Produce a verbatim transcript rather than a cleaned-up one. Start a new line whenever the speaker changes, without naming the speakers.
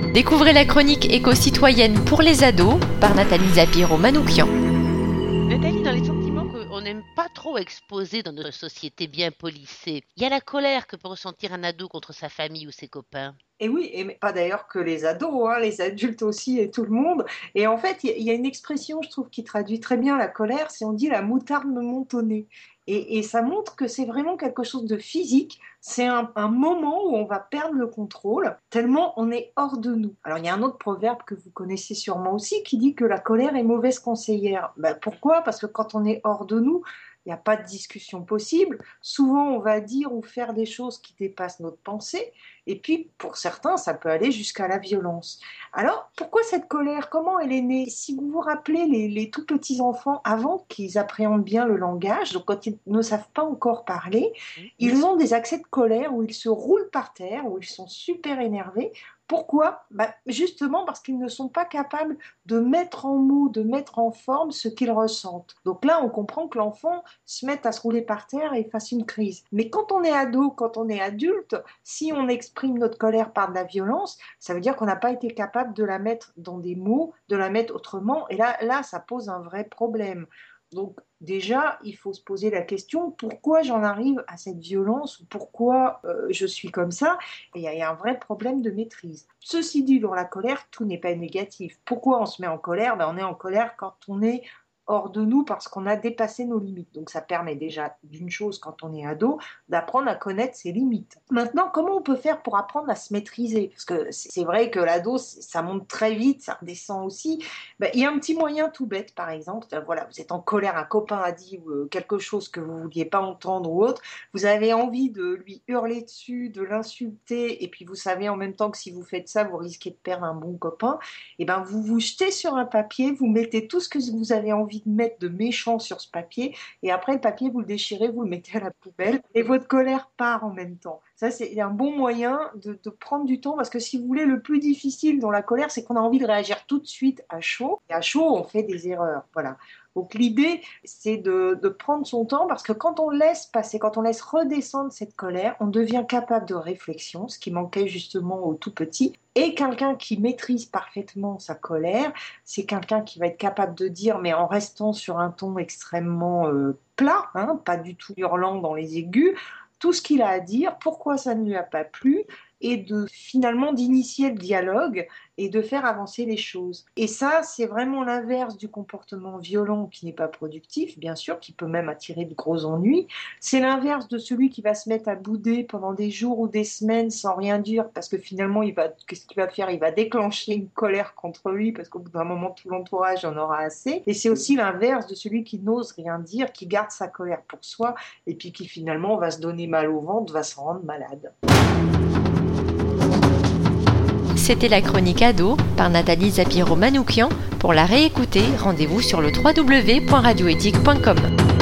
Découvrez la chronique éco-citoyenne pour les ados par Nathalie Zapiro-Manoukian.
Nathalie, dans les sentiments qu'on n'aime pas trop exposer dans notre société bien polissée, il y a la colère que peut ressentir un ado contre sa famille ou ses copains.
Et oui, et pas d'ailleurs que les ados, hein, les adultes aussi et tout le monde. Et en fait, il y, y a une expression, je trouve, qui traduit très bien la colère, c'est on dit la moutarde me monte au nez. Et, et ça montre que c'est vraiment quelque chose de physique. C'est un, un moment où on va perdre le contrôle, tellement on est hors de nous. Alors, il y a un autre proverbe que vous connaissez sûrement aussi qui dit que la colère est mauvaise conseillère. Ben, pourquoi ? Parce que quand on est hors de nous, il n'y a pas de discussion possible. Souvent, on va dire ou faire des choses qui dépassent notre pensée. Et puis, pour certains, ça peut aller jusqu'à la violence. Alors, pourquoi cette colère ? Comment elle est née ? Si vous vous rappelez, les, les tout petits enfants, avant qu'ils appréhendent bien le langage, donc quand ils ne savent pas encore parler, ils ont des accès de colère où ils se roulent par terre, où ils sont super énervés. Pourquoi ? Bah, justement parce qu'ils ne sont pas capables de mettre en mots, de mettre en forme ce qu'ils ressentent. Donc là, on comprend que l'enfant se mette à se rouler par terre et fasse une crise. Mais quand on est ado, quand on est adulte, si on exprime notre colère par de la violence, ça veut dire qu'on n'a pas été capable de la mettre dans des mots, de la mettre autrement. Et là, là, ça pose un vrai problème. Donc déjà, il faut se poser la question, pourquoi j'en arrive à cette violence ou pourquoi euh, je suis comme ça ? Et il y, y a un vrai problème de maîtrise. Ceci dit, dans la colère, tout n'est pas négatif. Pourquoi on se met en colère ? Ben, on est en colère quand on est hors de nous parce qu'on a dépassé nos limites. Donc ça permet déjà d'une chose quand on est ado, d'apprendre à connaître ses limites. Maintenant, comment on peut faire pour apprendre à se maîtriser ? Parce que c'est vrai que l'ado, ça monte très vite, ça redescend aussi. Ben, il y a un petit moyen tout bête, par exemple. Voilà, vous êtes en colère, un copain a dit quelque chose que vous ne vouliez pas entendre ou autre. Vous avez envie de lui hurler dessus, de l'insulter, et puis vous savez en même temps que si vous faites ça, vous risquez de perdre un bon copain. Et ben, vous vous jetez sur un papier, vous mettez tout ce que vous avez envie de mettre de méchant sur ce papier, et après le papier vous le déchirez, vous le mettez à la poubelle et votre colère part en même temps. Ça, c'est un bon moyen de, de prendre du temps, parce que si vous voulez, le plus difficile dans la colère, c'est qu'on a envie de réagir tout de suite à chaud, et à chaud on fait des erreurs, voilà. Donc l'idée, c'est de, de prendre son temps, parce que quand on laisse passer, quand on laisse redescendre cette colère, on devient capable de réflexion, ce qui manquait justement aux tout petits. Et quelqu'un qui maîtrise parfaitement sa colère, c'est quelqu'un qui va être capable de dire, mais en restant sur un ton extrêmement euh, plat, hein, pas du tout hurlant dans les aigus, tout ce qu'il a à dire, pourquoi ça ne lui a pas plu, et de finalement d'initier le dialogue et de faire avancer les choses. Et ça, c'est vraiment l'inverse du comportement violent qui n'est pas productif, bien sûr, qui peut même attirer de gros ennuis. C'est l'inverse de celui qui va se mettre à bouder pendant des jours ou des semaines sans rien dire, parce que finalement, il va, qu'est-ce qu'il va faire ? Il va déclencher une colère contre lui, parce qu'au bout d'un moment, tout l'entourage en aura assez. Et c'est aussi l'inverse de celui qui n'ose rien dire, qui garde sa colère pour soi, et puis qui finalement va se donner mal au ventre, va se rendre malade.
C'était la chronique ado par Nathalie Zapiro-Manoukian. Pour la réécouter, rendez-vous sur le w w w point radio éthique point com.